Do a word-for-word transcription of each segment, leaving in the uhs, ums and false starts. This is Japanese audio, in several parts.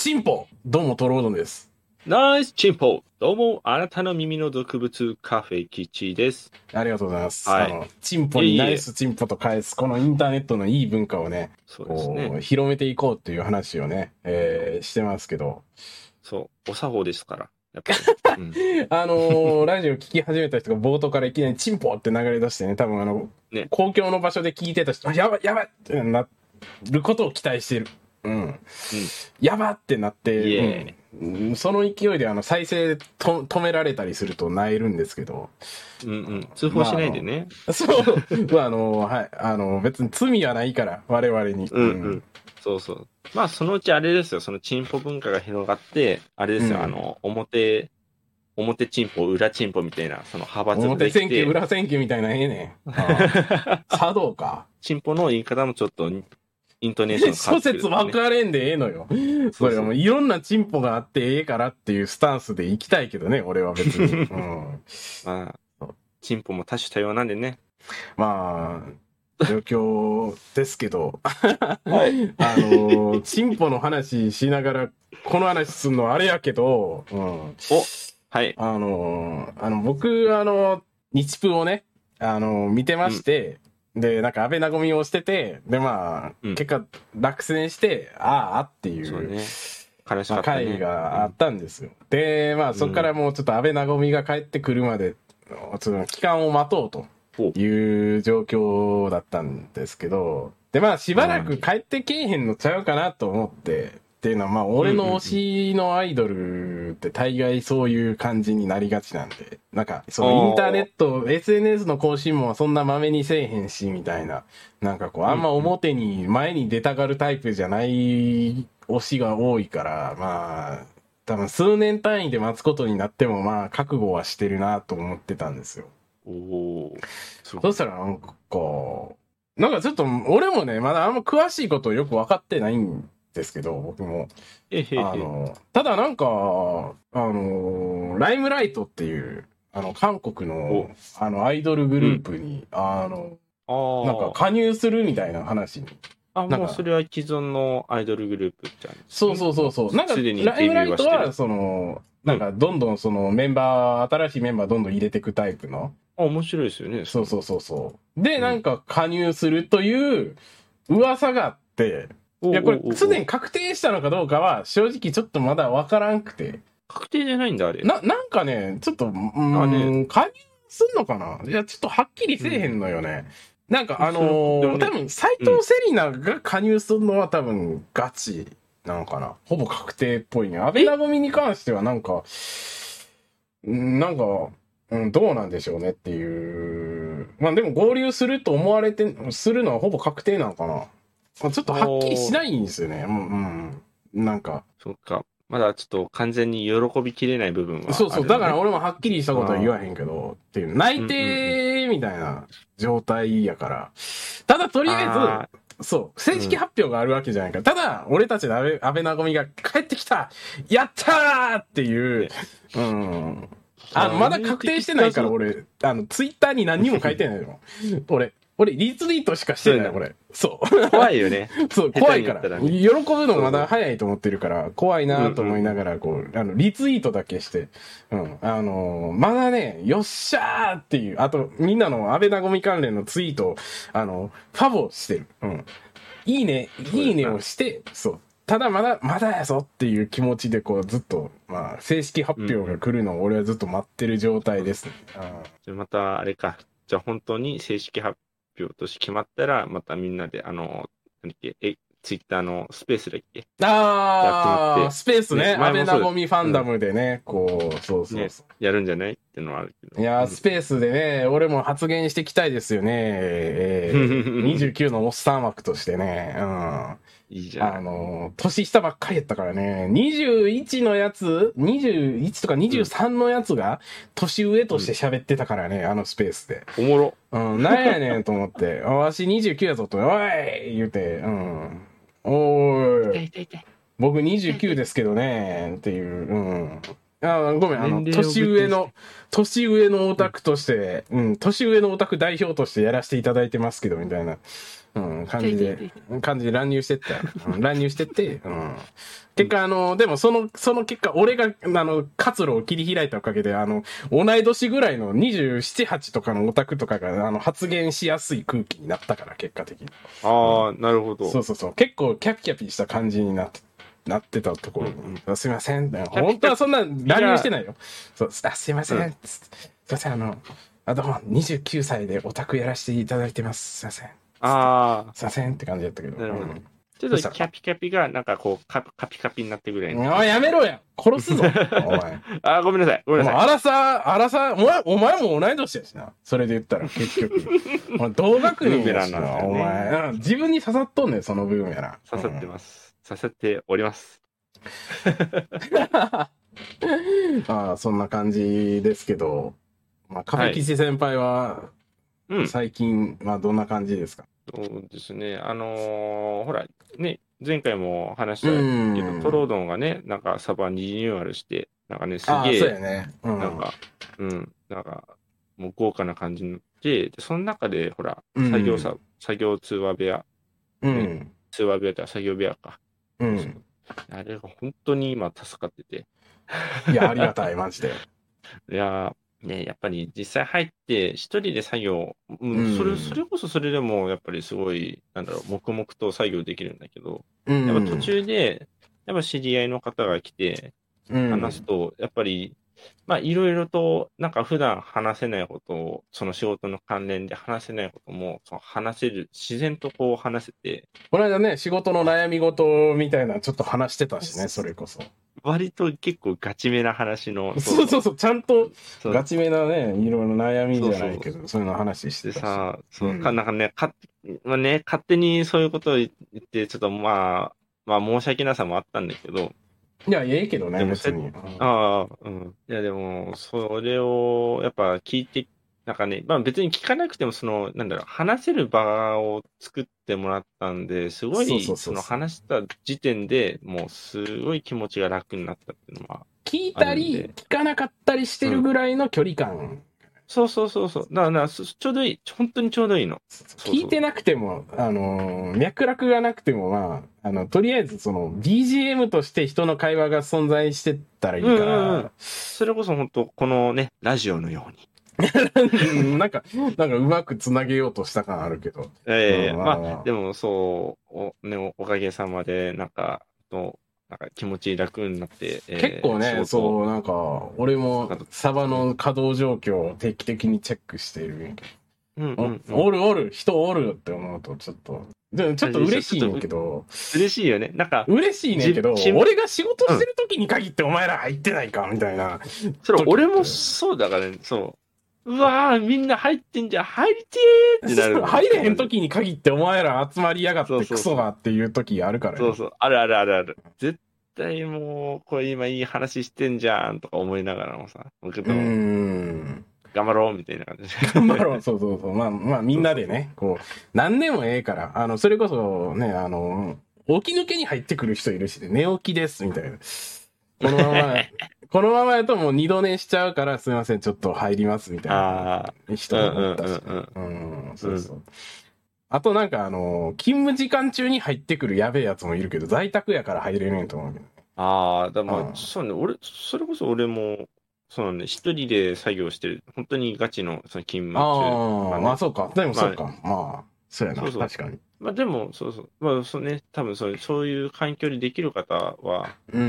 チンポどうもトロードンです。 ナイスチンポどうもあなたの耳の毒物カフェキチです。 ありがとうございます。 はい、 あのチンポにナイスチンポと返すこのインターネットのいい文化をね、 そうですね、 こう広めていこうっていう話をね、えー、してますけど、 そうお作法ですからやっぱり、うん、 あのー、ラジオ聞き始めた人が冒頭からいきなりチンポって流れ出してね、多分あの、ね、公共の場所で聞いてた人、あやばいやばいってなることを期待してる。うん、うん、やばってなって、うん、その勢いであの再生と止められたりすると萎えるんですけど、 うんうん、通報しないでね。 まあ、そうまああのはいあの別に罪はないから我々に。 うんうん、うん、そうそう。まあそのうちあれですよ、そのチンポ文化が広がってあれですよ、うん、あの表表チンポ裏チンポみたいなその派閥ができて、 表選挙裏選挙みたいなええねん。茶道か。 チンポの言い方もちょっとイントネーション変わってくる、ね。諸説分かれんでええのよ。それはもういろんなチンポがあってええからっていうスタンスで行きたいけどね、俺は別に。うん、 まあ、チンポも多種多様なんでね。 まあ、状況ですけど、はい、あの、チンポの話しながら、この話すんのあれやけど、うん、お、 はい。 あの、あの僕、あの、日プをね、あの、見てまして、うんで、なんか安倍なごみをしてて、で、まあ、うん、結果落選して、ああっていう、そうね、悲しかったね、まあ、会があったんですよ。うん、で、まあ、そこからもうちょっと安倍なごみが帰ってくるまで、その期間を待とうという状況だったんですけど、で、まあ、しばらく帰ってけえへんのちゃうかなと思って、っていうのは、まあ、俺の推しのアイドルって大概そういう感じになりがちなんで、なんか、そのインターネット、エスエヌエス の更新もそんなまめにせえへんし、みたいな。なんかこう、あんま表に、前に出たがるタイプじゃない推しが多いから、まあ、多分数年単位で待つことになっても、まあ、覚悟はしてるなと思ってたんですよ。 おお。 そしたらなんか、なんかちょっと、俺もね、まだあんま詳しいことをよく分かってないんですけど、僕も。 えへへあの、ただなんか、あの、ライムライトっていう、あの、韓国の、あの、アイドルグループに、うん、あの、あなんか加入するみたいな話に。 あ、もうそれは既存のアイドルグループじゃん、ね。 そうそうそうそう。なんか、ライムライトは、その、なんか、どんどんそのメンバー、新しいメンバーどんどん入れていくタイプの。 あ、面白いですよね。 そうそうそうそう。で、うん、なんか加入するという噂があって、いや、これ、すでに確定したのかどうかは、正直ちょっとまだわからんくて。 確定じゃないんだ、あれ。 な、なんかね、ちょっと、うん、あね、加入すんのかないや、ちょっとはっきりせえへんのよね。うん、なんか、あのーね、多分、斎藤セリナが加入するのは多分、ガチなのかな。ほぼ確定っぽいね。安倍なごみに関してはなんか、なんか、うん、どうなんでしょうねっていう。まあでも合流すると思われて、するのはほぼ確定なのかな。ちょっとはっきりしないんですよね。うん、うん。なんか。 そっか。まだちょっと完全に喜びきれない部分はある、ね。 そうそう。だから俺もはっきりしたことは言わへんけど、っていう。内定みたいな状態やから。ただとりあえず、そう。正式発表があるわけじゃないから。うん、ただ、俺たちの安倍、安倍なごみが帰ってきたやったーっていう、うん。あの、まだ確定してないから、俺、あの、ツイッターに何にも書いてないの。俺、俺、リツイートしかしてない、これ。そう。 怖いよね。 そう、怖いから。ね、喜ぶのまだ早いと思ってるから、怖いなと思いながら、こう、あの、リツイートだけして、うん。あのー、まだね、よっしゃーっていう、あと、みんなの安倍なごみ関連のツイートを、あの、ファボしてる。うん。いいね、いいねをして、そう。ただまだ、まだやぞっていう気持ちでこうずっと、まあ、正式発表が来るのを俺はずっと待ってる状態ですね。 うん、じゃあまた、あれか。じゃあ本当に正式発表として決まったら、またみんなで、あの、何だっけ、え、ツイッターのスペースだっけああ、スペースね。安倍なごみファンダムでね、うん、こう、そうそうそう、ね。 やるんじゃないってのはあるけど。 いやー、スペースでね、俺も発言していきたいですよね。えー、にじゅうきゅうのおっさん枠としてね。うん。 いいじゃん。 あの、年下ばっかりやったからね。にじゅういちのやつ、にじゅういちとかにじゅうさんのやつが、年上として喋ってたからね、うん、あのスペースで。 おもろ。 うん、なんやねんと思って、わしにじゅうきゅうやぞと、おい言うて、うん。おーい。僕にじゅうきゅうですけどね、っていう、うん。 あごめん、あの、年上の、年上のオタクとして、うん、年上のオタク代表としてやらせていただいてますけど、みたいな、うん、感じで、感じで乱入してった。うん、乱入してって、うん。結果、あの、でもその、その結果、俺が、あの、活路を切り開いたおかげで、あの、同い年ぐらいのにじゅうなな、はちとかのオタクとかが、あの、発言しやすい空気になったから、結果的に。 ああ、うん、なるほど。 そうそうそう。結構、キャピキャピした感じになって、なってたところに、うんうん、すいません。本当はそんな乱入してないよ。そう、あ、すいません。うん、すいません、あの、あどうも、にじゅうきゅうさいでオタクやらせていただいてます。すいません。 ああ。 すいませんって感じだったけど。 なるほど。うん、ちょっとキャピキャピが、なんかこう、カピカピになってぐらいの。 あ、やめろや殺すぞお前。 あ、ごめんなさい。ごめんなさい。 あらさ、あらさ、お前、お前も同い年やしな。それで言ったら、結局。同学年やしな、お前。自分に刺さっとんねん、その部分やな。 刺さってます。うん、刺さっております。 ああ、そんな感じですけど、まあ、カフェ吉先輩は、最近、まあ、どんな感じですか？ そうですね。あのー、ほら、ね、前回も話したけど、トロードンがね、なんかサバリニューアルして、なんかね、すげえ、 そうやね。うん、 なんか、うん、なんか、もう豪華な感じで、で、その中で、ほら、作業さ、うん、作業通話部屋、ね、うん、通話部屋って作業部屋か。うん。あれが本当に今助かってて。 いや、ありがたい、マジで。 いやね、やっぱり実際入って一人で作業、うん、それ、それこそそれでもやっぱりすごい、なんだろう、黙々と作業できるんだけど、うん、やっぱ途中で、やっぱ知り合いの方が来て、話すと、やっぱり、まあいろいろと、なんか普段話せないことを、その仕事の関連で話せないことも、その話せる、自然とこう話せて。 この間ね、仕事の悩み事みたいなちょっと話してたしね、それこそ。 割と結構ガチめな話の。 そうそうそう、ちゃんとガチめなね、いろいろ悩みじゃないけど、そうそういうの話してたし。 さ、そう、うん、かなんかね、か、まあね、勝手にそういうことを言って、ちょっとまあ、まあ申し訳なさもあったんだけど。 いや、ええけどね、別に。 ああ、うん。いや、でも、それを、やっぱ聞いて、なんかね、まあ別に聞かなくても、その、なんだろう、話せる場を作ってもらったんで、すごい、その話した時点でもう、すごい気持ちが楽になったっていうのは。 聞いたり、聞かなかったりしてるぐらいの距離感。うん、 そうそうそうそう。だから、ちょうどいい。本当にちょうどいいの。 聞いてなくても、あのー、脈絡がなくても、まあ、あの、とりあえず、その、ビージーエム として人の会話が存在してたらいいから。うんうん、 それこそ本当、このね、ラジオのように。 なんか、なんかうまくつなげようとした感あるけど。 ええーうん、まあ、まあ、でもそう、お、ね、おかげさまで、なんか、と、なんか気持ち楽になって、 えー、結構ね、そう、なんか、俺もサバの稼働状況を定期的にチェックしている。うんうんうん、おるおる、人おるって思うと、ちょっと、ちょっと嬉しいねんけど。 嬉しいよね。なんか、 嬉しいねんけど、俺が仕事してる時に限ってお前ら入ってないか、みたいな。 それ、俺もそうだからね、そう。うわぁ、みんな入ってんじゃん、入りてーってなる。 入れへん時に限ってお前ら集まりやがってクソがっていう時あるからね。 そうそう、あるあるあるある。絶対もう、これ今いい話してんじゃんとか思いながらもさ、僕とも頑張ろうみたいな感じで。 頑張ろう、そうそうそう。まあまあみんなでね、こう、何でもええから、あの、それこそね、あの、起き抜けに入ってくる人いるし、寝起きですみたいな。このまま、このままやともう二度寝しちゃうから、すいません、ちょっと入りますみたいな人もおったし。うん、そうそう。あとなんかあの、勤務時間中に入ってくるやべえやつもいるけど、在宅やから入れねえと思うけどね。 ああ、だまあ、そうね、俺、それこそ俺も、そうね、一人で作業してる、本当にガチのその勤務中。 ああ、まあそうか。でもそうか。まあ、まあ、そうやな、そうそう確かに。 まあでも、そうそう。まあそうね、多分そういう、そういう環境にできる方は、うん。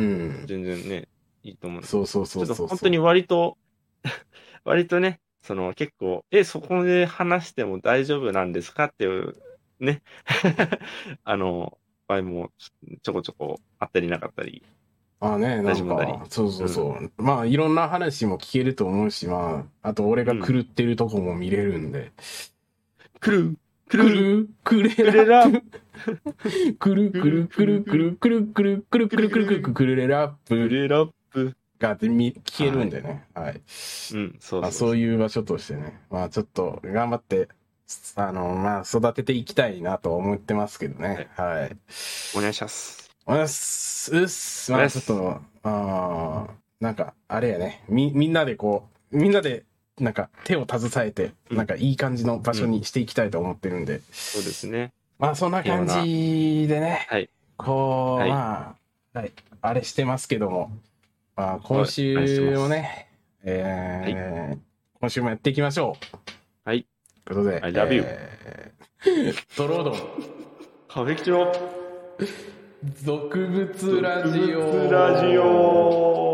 全然ね、いいと思うんです。 そうそうそうそう。 ちょっと本当に割と、割とね、その結構、え、そこで話しても大丈夫なんですかっていう、ね、あの、場合もちょこちょこあったりなかったり。 ああね、なんか、そうそうそう。うん、まあ、いろんな話も聞けると思うし、まあ、あと俺が狂ってるとこも見れるんで。 狂うくるくれラップ。くるくるくるくるくるくるくるくるくるくるくるれラップ。 くれラップ。 が聞けるんでね。はい。うん、 そうそう。 まあ、そういう場所としてね。まあちょっと頑張って、あの、まあ育てていきたいなと思ってますけどね。はい。はい、 お願いします。 お願いします。うっす。まあちょっと、あなんか、あれやね、み、みんなでこう、みんなで、なんか手を携えて、うん、なんかいい感じの場所にしていきたいと思ってるんで。うん、 そうですね。 まあそんな感じでね、はい、こう、はい、まあ、はい、あれしてますけども、まあ今週もね、えーはい、今週もやっていきましょう。 はい。 ということで、 I love you。 えー、ドロードン。 カフェキチの俗物ラジオ。 俗物ラジオ。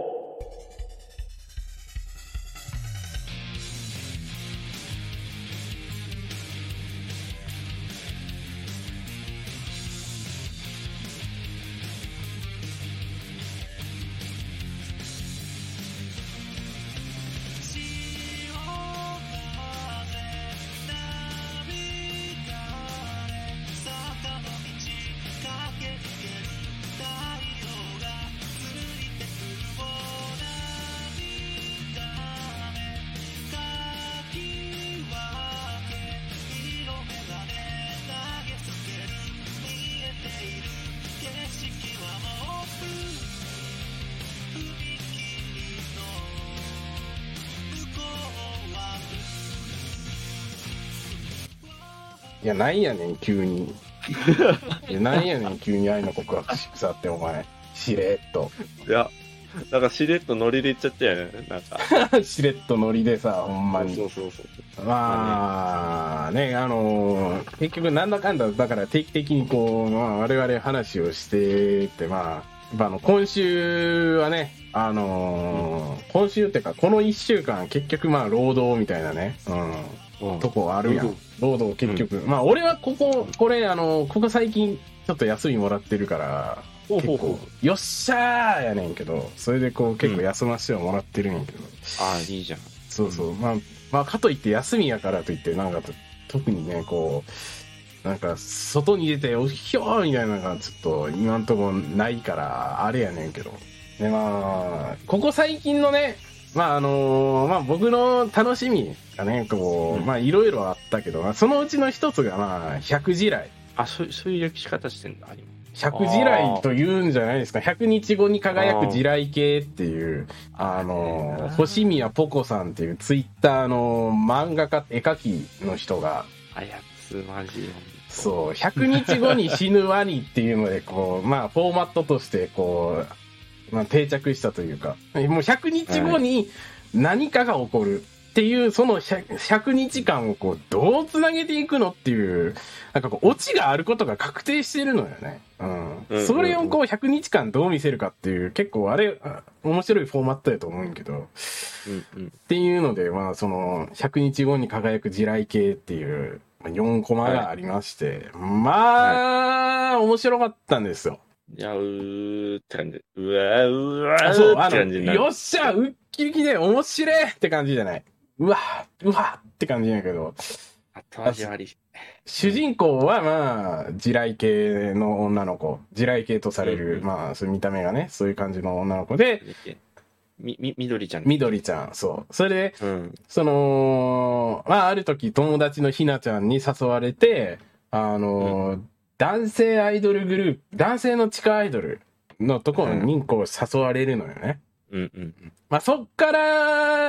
いや、なんやねん、急に。いや、なんやねん、急に愛の告白しくさって、お前。しれっと。 いや、なんかしれっとノリで言っちゃったよね、なんか。しれっとノリでさ、ほんまに。 そうそうそうそう。 まあ、ね、あのー、結局、なんだかんだ、だから定期的にこう、まあ、我々話をしてって、まあ、あの、今週はね、あのーうん、今週ってか、この一週間、結局、まあ、労働みたいなね、うん、うん、とこあるやん。労働結局、うん、まあ俺はこここれあのここ最近ちょっと休みもらってるから結構よっしゃーやねんけど、それでこう結構休ませてはもらってるんやけど、うん、 ああいいじゃん。 そうそう、まあまあかといって休みやからといってなんか特にねこうなんか外に出ておひょーみたいなのがちょっと今んとこないからあれやねんけど、でまあここ最近のねまああのー、まあ僕の楽しみがねこう、うん、まあいろいろあったけどそのうちの一つがまあひゃく地雷。 あ、そうそういう歴史方してんだ。 ひゃく地雷というんじゃないですか。ひゃくにちごに輝く地雷系っていうあのー、星宮ポコさんっていうツイッターの漫画家絵描きの人があやつマジそうひゃくにちごに死ぬワニっていうのでこうまあフォーマットとしてこうまあ、定着したというか、もうひゃくにちごに何かが起こるっていう、そのひゃくにちかんをこう、どうつなげていくのっていう、なんかこう、オチがあることが確定してるのよね。うん。うん、それをこう、ひゃくにちかんどう見せるかっていう、結構あれ、面白いフォーマットやと思うんけど、うんうん、っていうので、まあ、その、ひゃくにちごに輝く地雷系っていう、よんコマがありまして、はい、まあ、はい、面白かったんですよ。 いや、うーって感じ。うわうわーそう、 って感じになる。 よっしゃ、うっきりきで面白いって感じじゃない。うわうわって感じやけど。 後味あり。 主人公はまあ、地雷系の女の子。地雷系とされる、うんうん、まあ、そういう見た目がね、そういう感じの女の子で。 み、み、みどりちゃん。 みどりちゃん、そう。それで、 うん、その、まあ、ある時友達のひなちゃんに誘われて、あの、うん男性アイドルグループ、男性の地下アイドルのところにこう誘われるのよね。 うんうんうん。 まあそっから、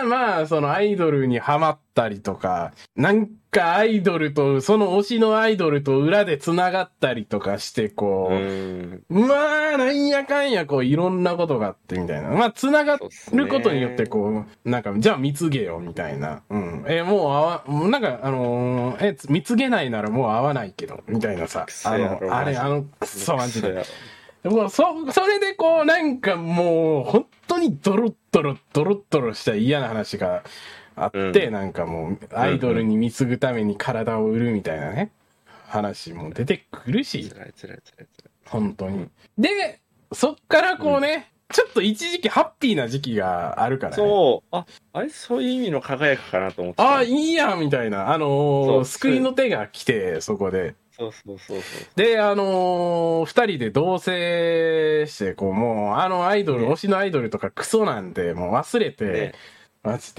まあそのアイドルにハマったりとか、なんかアイドルと、その推しのアイドルと裏で繋がったりとかして、こう、うんまあなんやかんやこういろんなことがあってみたいな。まあ繋がることによってこう、なんか、じゃあ貢げよみたいな。うん。え、もうあわ、なんかあのー、え、貢げないならもう会わないけど、みたいなさ。あの、あれ、あの、くそマジで。もうそ、それでこう、なんかもう、本当にドロッドロ、ドロッドロした嫌な話があって、うん、なんかもう、アイドルに貢ぐために体を売るみたいなね、話も出てくるし。 辛い辛い辛い辛い。 本当に。で、そっからこうね、うん、ちょっと一時期ハッピーな時期があるからね。 そう。あ、あれそういう意味の輝くかなと思って。 あ、いいやんみたいな。あのー、救いの手が来て、そこで。 そうそうそうそう。 で、あのー、二人で同棲して、こう、もう、あのアイドル、ね、推しのアイドルとかクソなんて、もう忘れて、ね、マジで、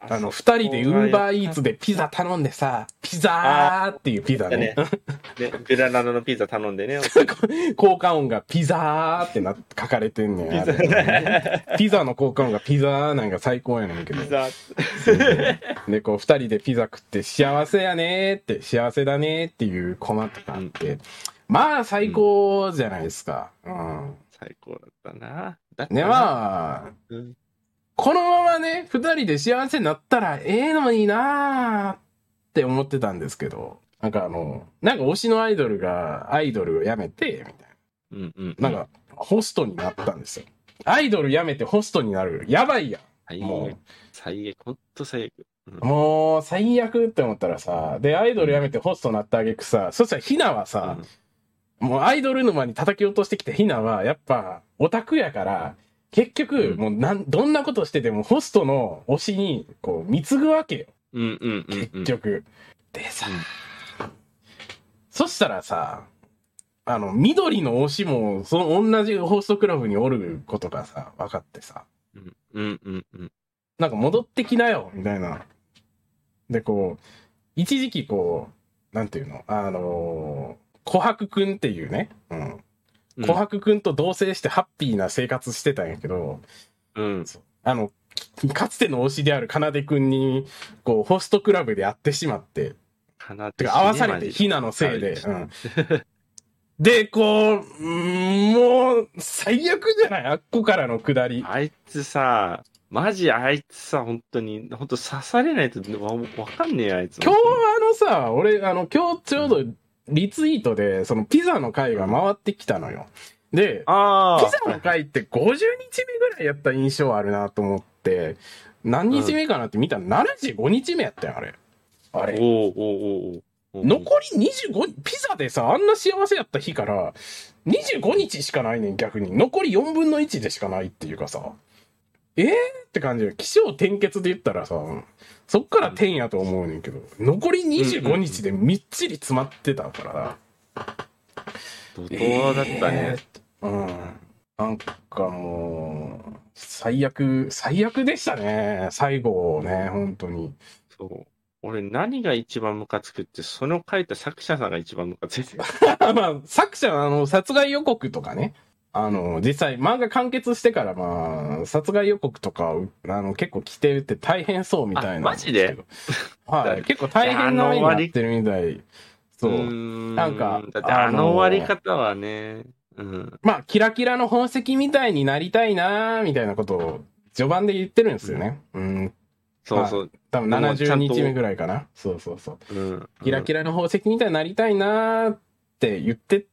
あの、二人でウーバーイーツでピザ頼んでさ、ピザーっていうピザね。 ね、ベラナのピザ頼んでね。 効果音がピザーってな書かれてんねん。ピザ、ね、ピザの効果音がピザーなんか最高やねんけど。ピザで、こう、二人でピザ食って幸せやねーって、幸せだねーっていうコマとかあって、うん、まあ最高じゃないですか。うん。 最高だったな。だね、まあ、うんこのままね、二人で幸せになったらええのになーって思ってたんですけど、なんかあの、なんか推しのアイドルがアイドルを辞めて、みたいな。 うんうんうん、 なんか、ホストになったんですよ。アイドル辞めてホストになる。やばいやん。もう。 最悪、ほんと最悪。 うん、もう、最悪って思ったらさ、で、アイドル辞めてホストになってあげくさ、うん、そしたらヒナはさ、うん、もうアイドル沼に叩き落としてきてヒナは、やっぱ、オタクやから、結局、もうなん、どんなことしててもホストの推しに、こう、貢ぐわけよ。 うんうんうん、うん。 結局。でさ、うん、そしたらさ、あの、緑の推しも、その同じホストクラブにおることがさ、分かってさ。 うんうんうんうん。 なんか戻ってきなよ、みたいな。で、こう、一時期こう、なんていうの、あのー、琥珀くんっていうね、うん。琥珀くんと同棲してハッピーな生活してたんやけど、 うん。 あの、かつての推しであるかなでくんに、こう、ホストクラブで会ってしまって、 かなでてか合わされて、ひなのせいで、うん。で、こう、もう、最悪じゃないあっこからの下り。 あいつさ、マジあいつさ、本当に、本当刺されないとわかんねえあいつ。 今日あのさ、俺、あの、今日ちょうどリツイートで、そのピザの回が回ってきたのよ。で、 あピザの回ってごじゅうにちめぐらいやった印象あるなと思って、何日目かなって見たらななじゅうごにちめやったよ、あれ。あれ。 おーおーおーおー残りにじゅうご、ピザでさ、あんな幸せやった日から、にじゅうごにちしかないねん、逆に。残りよんぶんのいちでしかないっていうかさ。えーって感じで、起承転結で言ったらさ、そっから天やと思うねんけど、残りにじゅうごにちでみっちり詰まってたからな。 怒涛だったね。 えー、うん。なんかもう、最悪、最悪でしたね。最後ね、本当に。 そう。俺何が一番ムカつくって、その書いた作者さんが一番ムカついてる。 まあ、作者はあの、殺害予告とかね。あの、実際漫画完結してからまあ、殺害予告とか、あの、結構来てるって大変そうみたいな。 マジではい。結構大変な目になってるみたい。そう。 うんなんか、 だってあの終わり方はね、うん。 まあ、キラキラの宝石みたいになりたいなーみたいなことを序盤で言ってるんですよね。うん。うん、 そうそう。まあ、 多分ななじゅうにちめぐらいかな。そうそうそう。うん、キラキラの宝石みたいになりたいなーって言ってって、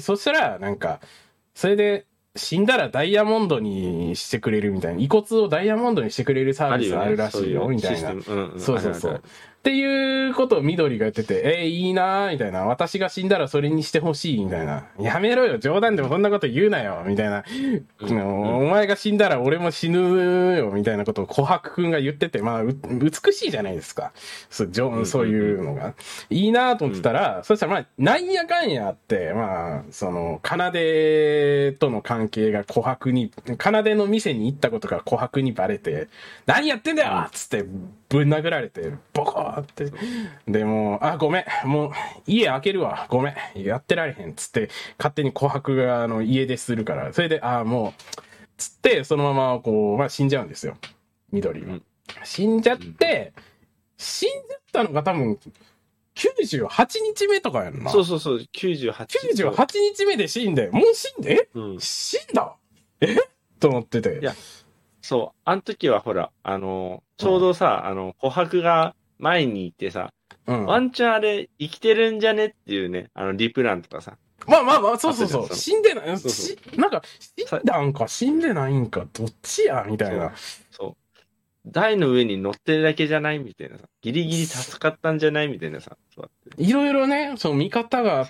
そしたら、なんか、それで、死んだらダイヤモンドにしてくれるみたいな、遺骨をダイヤモンドにしてくれるサービスあるらしいよ、みたいな。そうそうそう。っていうことを緑が言ってて、えー、いいなーみたいな。私が死んだらそれにしてほしいみたいな。やめろよ、冗談でもそんなこと言うなよみたいな。うんうん、お前が死んだら俺も死ぬよみたいなことを琥珀くんが言ってて、まあ、美しいじゃないですか。そう、そういうのが。いいなーと思ってたら、うん、そしたらまあ、なんやかんやあって、まあ、その、奏との関係が琥珀に、奏の店に行ったことが琥珀にバレて、何やってんだよつってぶん殴られて、ボコーって。で、もう、あ、ごめん。もう、家開けるわ。ごめん。やってられへん。つって、勝手に琥珀が、あの、家出するから。それで、あ、もう、つって、そのまま、こう、まあ、死んじゃうんですよ。緑が。死んじゃって、死んじゃったのが多分、きゅうじゅうはちにちめとかやんな。 そうそうそう、きゅうじゅうはち。 きゅうじゅうはちにちめで死んで、もう死んで、うん、死んだえと思ってて。 いや、そう、あの時はほら、あの、ちょうどさ、うん、あの、琥珀が前にいてさ、うん、ワンチャンあれ生きてるんじゃねっていうね、あの、リプランとかさ。 まあまあまあ、そうそうそう。死んでない。そうそうなんか、死んだんか死んでないんか、どっちやみたいな。 そう。そう台の上に乗ってるだけじゃないみたいなさ。ギリギリ助かったんじゃないみたいなさ。 いろいろね、その見方があって、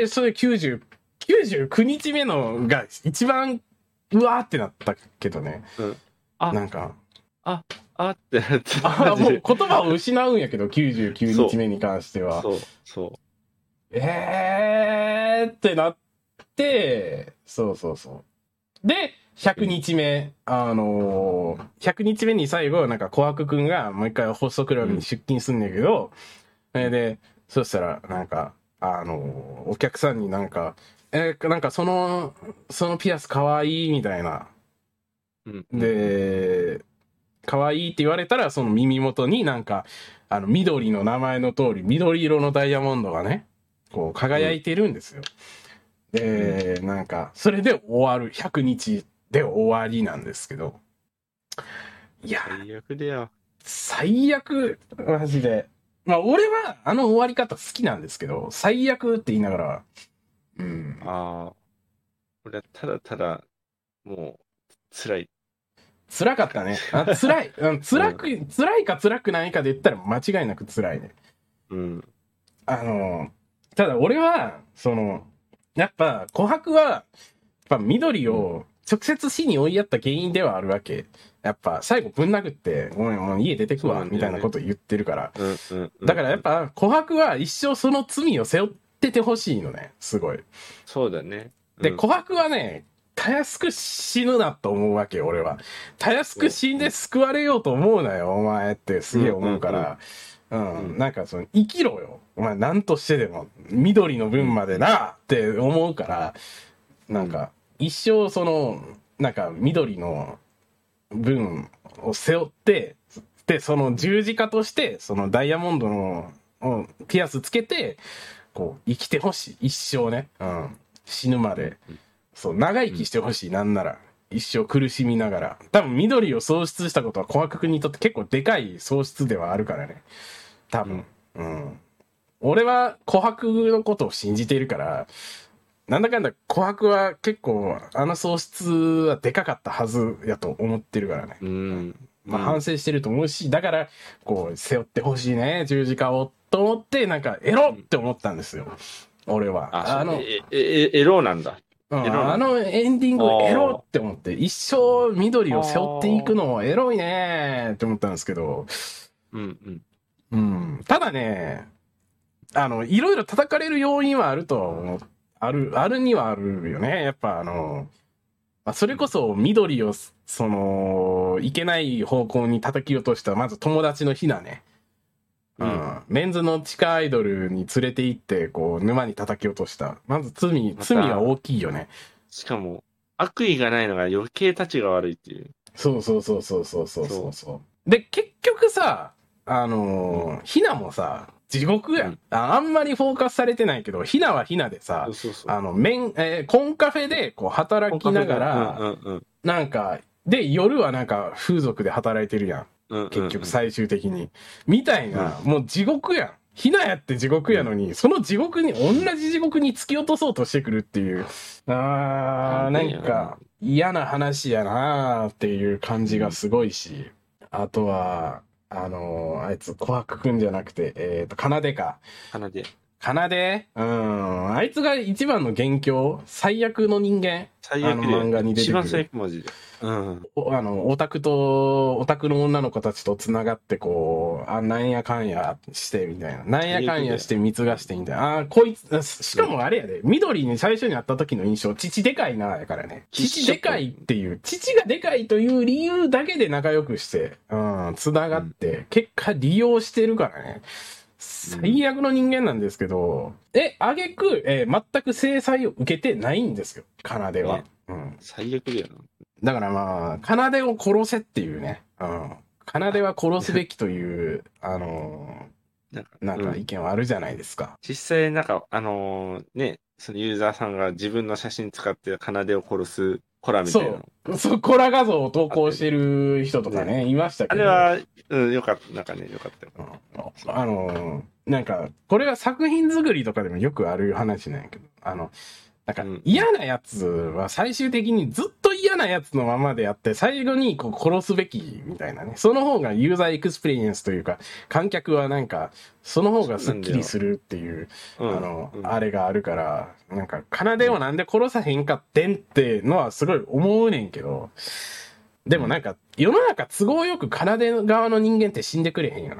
それきゅうじゅう、きゅうじゅうくにちめのが一番、うわーってなったけどね。うん。あ、なんか。 あ、あってなって。 あ、もう言葉を失うんやけど、きゅうじゅうきゅうにちめに関しては。 そう、そう。 えーってなって、そうそうそう。で、 ひゃくにちめ、あのー、ひゃくにちめに最後、なんか、琥珀くんがもう一回ホストクラブに出勤すんだけど、うん、で、そしたら、なんか、あのー、お客さんになんか、えー、なんかその、そのピアスかわいいみたいな。うん、で、かわいいって言われたら、その耳元になんか、あの、緑の名前の通り、緑色のダイヤモンドがね、こう、輝いてるんですよ。うん、で、なんか、それで終わる。ひゃくにちで終わりなんですけど。いや、 最悪だよ。 最悪、マジで。まあ、俺は、あの終わり方好きなんですけど、最悪って言いながら、うん。 ああ。俺はただただ、もう、辛い。 辛かったね。あ辛い。辛く、うん、辛いか辛くないかで言ったら間違いなく辛いね。 うん。 あの、ただ俺は、その、やっぱ、琥珀は、やっぱ緑を直接死に追いやった原因ではあるわけ。やっぱ、最後ぶん殴って、ごめん、もう家出てくわ、みたいなこと言ってるから。だからやっぱ、琥珀は一生その罪を背負っててほしいのね。すごい。 そうだね。 うん、で、琥珀はね、たやすく死ぬなと思うわけよ、俺は。たやすく死んで救われようと思うなよ、お前ってすげえ思うから。うん、なんかその、生きろよ。お前何としてでも、緑の分までなって思うから、なんか、一生その、なんか緑の分を背負って、で、その十字架として、そのダイヤモンドのピアスつけて、こう、生きてほしい。一生ね。うん。死ぬまで。そう、長生きしてほしい。なんなら。一生苦しみながら。多分緑を喪失したことは琥珀君にとって結構でかい喪失ではあるからね。多分。うん。俺は琥珀のことを信じているから、なんだかんだ琥珀は結構あの喪失はでかかったはずやと思ってるからね。 うん。 まあ反省してると思うし、だからこう背負ってほしいね、十字架をと思ってなんかエロって思ったんですよ。俺は。 あ、あの、え、え、エロなんだ。 うん、あのエンディングエロって思って、一生緑を背負っていくのはエロいねって思ったんですけど、 うんうん。 うん。ただね、あの、いろいろ叩かれる要因はあると思う。ある、あるにはあるよね。やっぱあの、それこそ緑を、その、いけない方向に叩き落とした、まず友達のひなね。うん。メンズの地下アイドルに連れて行って、こう、沼に叩き落とした。まず罪、罪は大きいよね。 しかも、悪意がないのが余計たちが悪いっていう。 そうそうそうそうそうそうそうそう。で、結局さ、あのー、ひなもさ、地獄やん、うん、あ。あんまりフォーカスされてないけど、ひなはひなでさ、 そうそうあの、麺、えー、コンカフェでこう働きながら、うんうんうん、なんか、で、夜はなんか風俗で働いてるやん。うんうんうん、結局最終的に。みたいな、うん、もう地獄やん。ひなやって地獄やのに、うん、その地獄に、同じ地獄に突き落とそうとしてくるっていう、あー、なんか嫌な話やなーっていう感じがすごいし、あとは、あのー、あいつ、琥珀くんじゃなくて、えっ、ー、と、かなでか。 かなで。 かなでうん。あいつが一番の元凶、最悪の人間。 最悪で。 あの漫画に出てくる。 一番最悪マジで。うん。 あの、オタクと、オタクの女の子たちと繋がって、こう、あ、なんやかんやして、みたいな。なんやかんやして、貢がして、みたいな。あ、こいつ、しかもあれやで、緑に最初に会った時の印象、父でかいな、やからね。父でかいっていう、父がでかいという理由だけで仲良くして、うん、繋がって、うん、結果利用してるからね。最悪の人間なんですけど、うん、え、あげく、えー、全く制裁を受けてないんですよ、かなでは。ね、うん。 最悪だよな。 だからまあ、かなでを殺せっていうね。うん。かなでは殺すべきという、あのー、なんか、なんか意見はあるじゃないですか。うん、 実際、なんか、あのー、ね、そのユーザーさんが自分の写真使ってかなでを殺すコラみたいな。 そう。そう、コラ画像を投稿してる人とかね、いましたけど。 あれは、うん、よかった。なんかね、よかったよかった。 うん、あのー、なんか、これは作品作りとかでもよくある話なんやけど、あの、なんか嫌なやつは最終的にずっと嫌なやつのままでやって最後にこう殺すべきみたいなね。その方がユーザーエクスペリエンスというか観客はなんかその方がスッキリするっていう、あの、うん、あれがあるから、なんか奏でをなんで殺さへんかってんってのはすごい思うねんけど、でもなんか世の中都合よく奏で側の人間って死んでくれへんよな。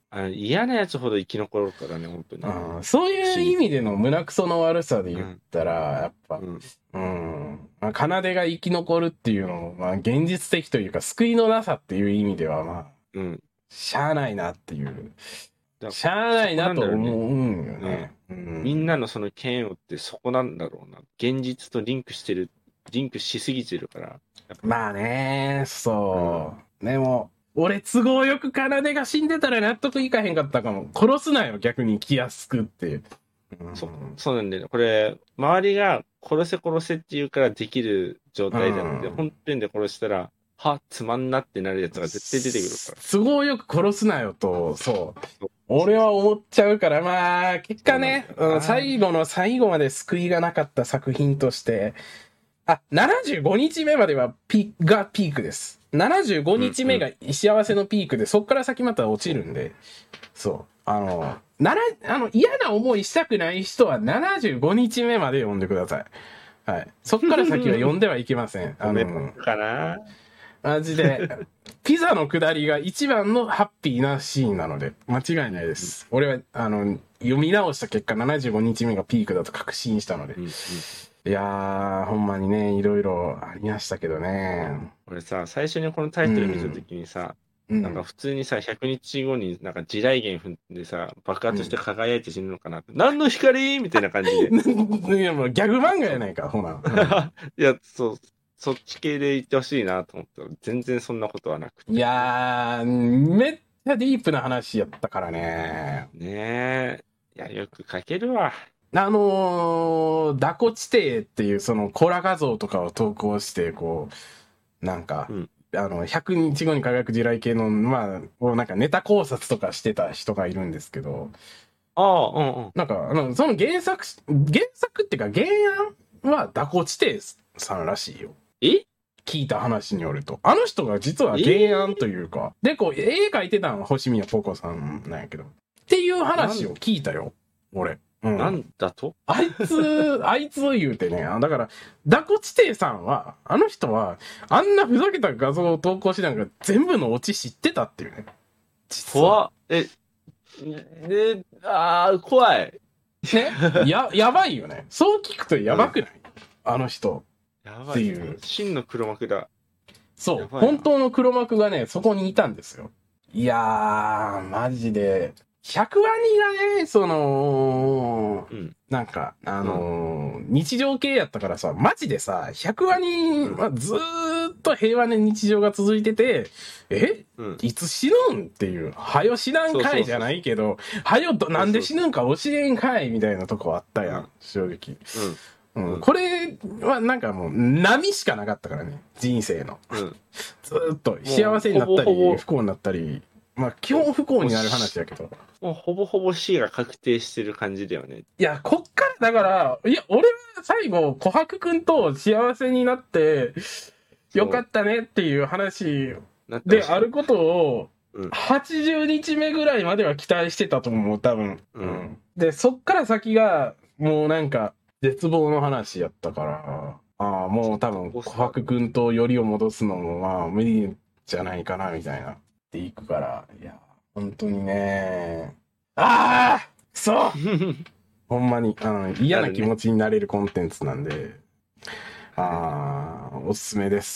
あの嫌なやつほど生き残るからね、本当に。 うん、そういう意味での胸クソの悪さで言ったら、やっぱ、うん、うんまあ、奏でが生き残るっていうのも、まあ、現実的というか、救いのなさっていう意味では、まあ、うん、しゃあないなっていう。しゃあないなと思うんよね。 うん、みんなのその嫌悪ってそこなんだろうな。現実とリンクしてる、リンクしすぎてるから。 まあね、そう。うん、でも、俺都合よく奏が死んでたら納得いかへんかったかも。殺すなよ、逆に気安くって。 うん、そそうなんだよね。これ、周りが殺せ殺せって言うからできる状態であって、うん、本編で殺したら、は、つまんなってなるやつが絶対出てくるから。 都合よく殺すなよと、そう。俺は思っちゃうから、まあ、結果ね、うん、最後の最後まで救いがなかった作品として、あ、ななじゅうごにちめまではピがピークです。ななじゅうごにちめが幸せのピークで、そっから先また落ちるんで、そう。あの、なな、あの、嫌な思いしたくない人はななじゅうごにちめまで読んでください。はい。そっから先は読んではいけません。 あの、かなマジで、ピザの下りが一番のハッピーなシーンなので、間違いないです。俺は、あの、読み直した結果ななじゅうごにちめがピークだと確信したので。うんうん、いやー、ほんまにね、いろいろありましたけどね。 俺さ、最初にこのタイトル見たときにさ、うん、なんか普通にさ、ひゃくにちごになんか地雷原踏んでさ、爆発して輝いて死ぬのかなって、うん、何の光みたいな感じで。 いや、もうギャグ漫画やないか、ほな。 いや、そう、そっち系で言ってほしいなと思ったら、全然そんなことはなくて。 いやー、めっちゃディープな話やったからね。 ねえ。いや、よく書けるわ。 あのー、ダコ地底っていうそのコラ画像とかを投稿して、こう、なんか、うん、あの、ひゃくにちごに輝く地雷系の、まあ、こうなんかネタ考察とかしてた人がいるんですけど、 ああ、うんうん。 なんか、あの、その原作、原作っていうか原案はダコ地底さんらしいよ。 え聞いた話によると。あの人が実は原案というか、で、こう、絵描いてたのは星宮ポコさんなんやけど、っていう話を聞いたよ、俺。 うん、なんだとあいつ、あいつを言うてね、だから、ダコ地底さんは、あの人は、あんなふざけた画像を投稿しなんか全部のオチ知ってたっていうね。 怖っ。え、え、あー、怖い。 ねや、やばいよね。そう聞くとやばくない、うん、あの人。 やばい。っていう。真の黒幕だ。 そう。本当の黒幕がね、そこにいたんですよ。いやー、マジで。ひゃくわにがね、その、うん、なんか、あのーうん、日常系やったからさ、マジでさ、ひゃくわにはずーっと平和な日常が続いてて、え、うん、いつ死ぬんっていう、はよ死なんかいじゃないけど、はよなんで死ぬんか教えんかいみたいなとこあったやん、うん、正直。うんうん、これはなんかもう波しかなかったからね、人生の。うん、ずーっと幸せになったり、不幸になったり、まあ基本不幸になる話だけど。 もうほぼほぼ死が確定してる感じだよね。 いや、こっからだから、いや、俺は最後、琥珀くんと幸せになって、よかったねっていう話であることを、はちじゅうにちめぐらいまでは期待してたと思う、多分。うん、で、そっから先が、もうなんか、絶望の話やったから、ああ、もう多分、琥珀くんとよりを戻すのも、まあ、無理じゃないかな、みたいな。っていくから、いや、本当にね、ああそうほんまに、あの、嫌な気持ちになれるコンテンツなんで、ああ、おすすめです。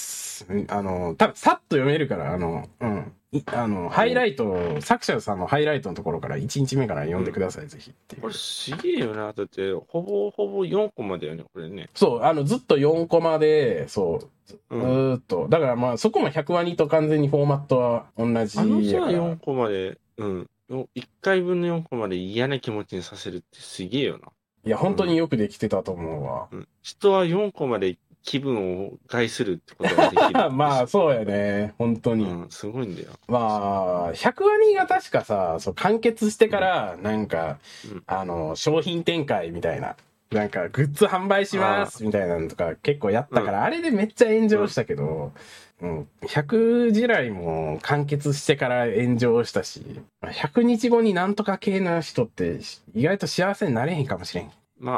あの、ただ、さっと読めるから、あの、うん。あの、ハイライト、作者さんのハイライトのところからいちにちめから読んでください、うん、ぜひっていう。 これすげえよな。だって、ほぼほぼよんコマだよね、これね。 そう、あの、ずっとよんコマで、そう、ずーっと。うん、だからまあ、そこもひゃくわにと完全にフォーマットは同じやから。 あのさ、よんコマで、うん。いっかいぶんのよんコマで嫌な気持ちにさせるってすげえよな。 いや、本当によくできてたと思うわ。 うん、人はよんコマで気分を害するってことができる。 まあ、そうやね。本当に。 うん、すごいんだよ。 まあ、ひゃくわにが確かさ、そう、完結してから、なんか、うん、あの、商品展開みたいな。なんか、グッズ販売しますみたいなのとか結構やったから、うん、あれでめっちゃ炎上したけど、うん、ひゃく地雷も完結してから炎上したし、ひゃくにちごになんとか系の人って意外と幸せになれへんかもしれん。 まあ、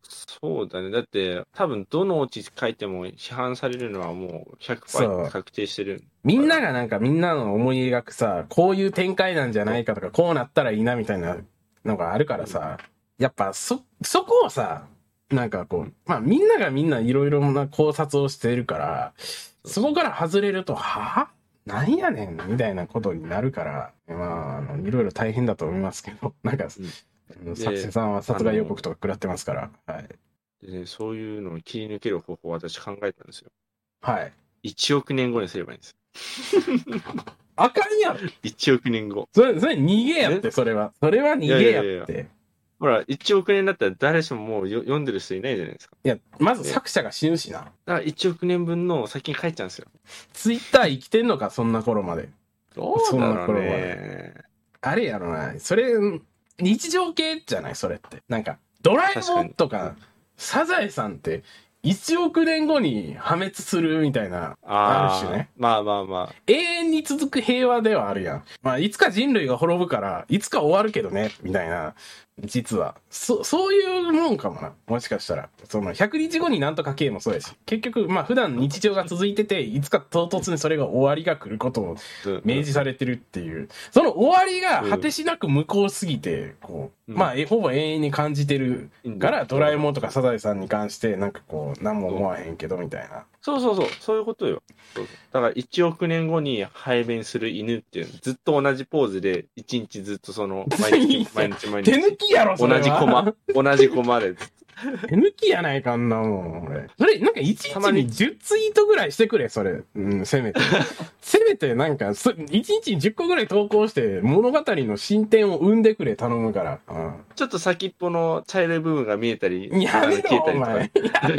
そうだね。だって、多分どのオチ書いても批判されるのはもうひゃくパーセント確定してる。 みんながなんかみんなの思い描くさ、こういう展開なんじゃないかとか、こうなったらいいなみたいなのがあるからさ、やっぱそ、そこをさ、なんかこう、まあみんながみんないろいろな考察をしてるから、そこから外れると、はぁなんやねんみたいなことになるから、まあ、あの、いろいろ大変だと思いますけど、なんか、うん、作者さんは殺害予告とか食らってますから、はい。 でね、そういうのを切り抜ける方法を私考えたんですよ。 はい。 いちおくねんごにすればいいんですよ。 あかんやろ ! いちおくねんご。 それ、それ逃げやって、それは。それは逃げやって。いやいやいやほら、いちおくねんだったら誰しももうよ読んでる人いないじゃないですか。 いや、まず作者が死ぬしな。だからいちおくねんぶんの先に書いちゃうんですよ。 ツイッター生きてんのか、そんな頃まで。 どうだろうね。そんな頃まで。 あれやろな。それ、日常系じゃないそれって。なんか、ドラえもんとか、サザエさんって、いちおくねんごに破滅するみたいな、ある種ね。 まあまあまあ。 永遠に続く平和ではあるやん。まあ、いつか人類が滅ぶから、いつか終わるけどね、みたいな。実は。そ、そういうもんかもな。もしかしたら。その、ひゃくにちごになんとか系もそうやし。結局、まあ、普段日常が続いてて、いつか唐突にそれが終わりが来ることを明示されてるっていう。その終わりが果てしなく向こうすぎて、こう、まあ、ほぼ永遠に感じてるから、ドラえもんとかサザエさんに関して、なんかこう、何も思わへんけど、みたいな。 そうそうそう、そういうことよ。そうそうだからいちおくねんごに排便する犬っていうのずっと同じポーズでいちにちずっとその毎日毎日毎日手抜きやろそれは同じコマ同じコマで手抜きやないかんなもん俺それなんかいちにちにじゅうツイートぐらいしてくれそれうんせめてせめてなんかいちにちにじゅっこぐらい投稿して物語の進展を生んでくれ頼むから、うん、 ちょっと先っぽの茶色い部分が見えたりやめろお前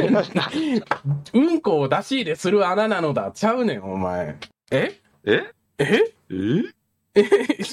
うんこを出し入れする穴なのだちゃうねんお前ええええ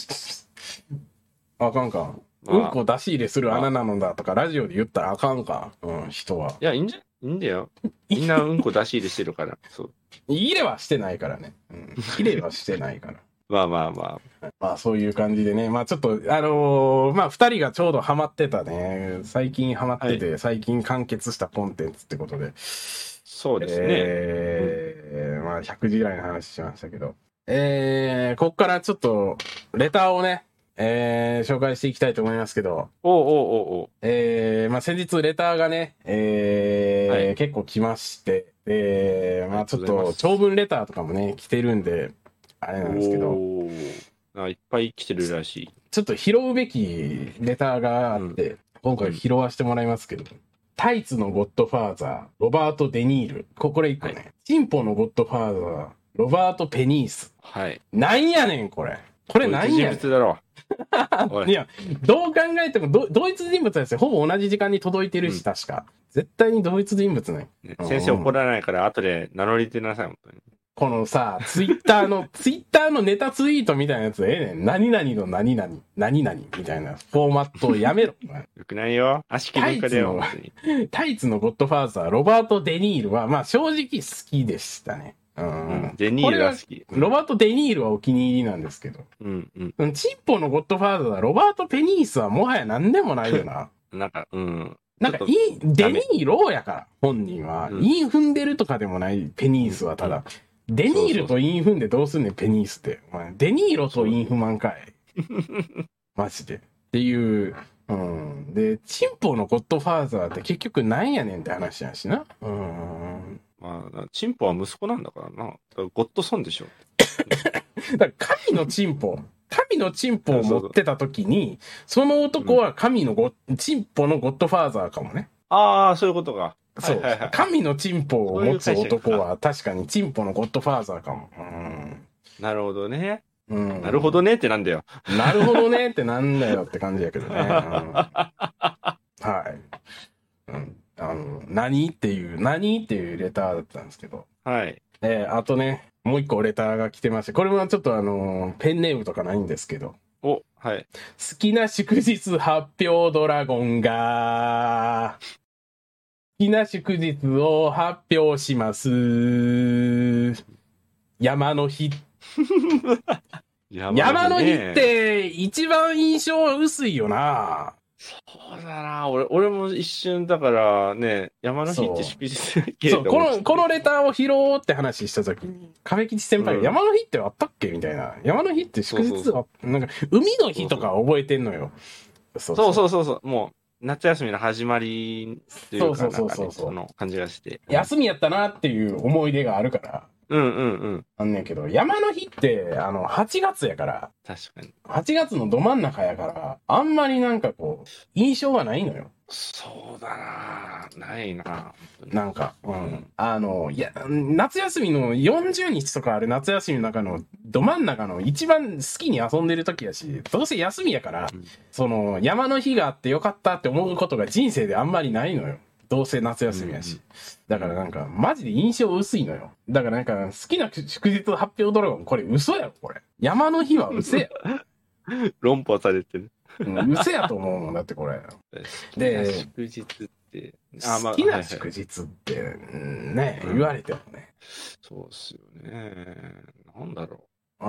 あかんか。うんこ出し入れする穴なのだとかラジオで言ったらあかんか。うん、人は。 いや、いいんじゃ、いいんだよ。みんなうんこ出し入れしてるから。そう。 入れはしてないからね。うん。入れはしてないから。 まあまあまあ。まあそういう感じでね。まあちょっと、あのー、まあ二人がちょうどハマってたね。最近ハマってて、はい、最近完結したコンテンツってことで。 そうですね。 えー、うん、まあひゃくじぐらいの話しましたけど。えー、こっからちょっと、レターをね、えー、紹介していきたいと思いますけど。 おうおうおうおう。 えー、まあ先日レターがね、えーはい、結構来まして、えー、まあちょっと長文レターとかもね、来てるんで、あれなんですけど。 おあいっぱい来てるらしい。 ちょっと拾うべきレターがあって、うん、今回拾わせてもらいますけど。うん、タイツのゴッドファーザー、ロバート・デ・ニール。ここれ一個ね。はい、チンポのゴッドファーザー、ロバート・ペニース。 はい。 なんやねん、これ。これなんやねん。 人物だろいや、どう考えてもど、同一人物ですよ。ほぼ同じ時間に届いてるし、うん、確か。絶対に同一人物ね。 先生怒らないから、後で名乗り出なさい、本当に。 このさ、ツイッターの、ツイッターのネタツイートみたいなやつ、ええねん。何々の何々、何々みたいなフォーマットをやめろ。 よくないよ。悪しき文化だよ、 本当に。タイツのゴッドファーザー、ロバート・デ・ニールは、まあ正直好きでしたね。うん、 デニールが好き。 ロバート・デニールはお気に入りなんですけど。 うんうん。 チンポのゴッドファーザー、ロバート・ペニースはもはや何でもないよな。 なんか、うん。 なんか、イン、デニーローやから、本人は。うん、イン踏んでるとかでもない、ペニースはただ。うん、デニールとイン踏んでどうすんねん、ペニースって。お前デニーロとイン踏まんかい。マジで。っていう。うん。で、チンポのゴッドファーザーって結局なんやねんって話やしな。うん。 まあ、チンポは息子なんだからな。だからゴッドソンでしょ。 だから神のチンポ。神のチンポを持ってた時に、その男は神のゴ、うん、チンポのゴッドファーザーかもね。 ああ、そういうことか。 そう。はいはいはい、神のチンポを持つ男は確かにチンポのゴッドファーザーかも。うん、 なるほどね。 うん、 なるほどねってなんだよ。 なるほどねってなんだよって感じやけどね。うん、はい。うんあの、何っていう、何っていうレターだったんですけど。 はい。 えー、あとね、もう一個レターが来てまして、これもちょっとあのー、ペンネームとかないんですけど。 お、はい。 好きな祝日発表ドラゴンが、好きな祝日を発表します。山の日。山の日って一番印象薄いよな。 そうだな、俺、俺も一瞬だからね、山の日って祝日だっけそう、この、 と思ってたこのレターを拾おうって話した時に、亀吉先輩が、 うん山の日ってあったっけみたいな。山の日って祝日そうそうは、なんか、海の日とか覚えてんのよ。そうそうそう。 そうそうそう、もう夏休みの始まりというか、 そうそうなんかね、 そうそうその感じがして。 休みやったなっていう思い出があるから。 うんうんうん。 あんねんけど、山の日って、あの、はちがつやから、 確かに。 はちがつのど真ん中やから、あんまりなんかこう、印象がないのよ。 そうだな、ないな。 なんか、うん。あの、いや、夏休みのよんじゅうにちとかある夏休みの中のど真ん中の一番好きに遊んでる時やし、どうせ休みやから、 うん、 その、山の日があってよかったって思うことが人生であんまりないのよ。どうせ夏休みやし。うん、だからなんか、マジで印象薄いのよ。だからなんか、好きな祝日発表ドラゴン、これ嘘やろ、これ。山の日は嘘や。 論破されてる。 うん、嘘やと思うもん、だってこれ。 で、祝日って、 あ、まあ、好きな祝日って、はいはい、ね、言われてもね。 そうっすよね。なんだろう。 あ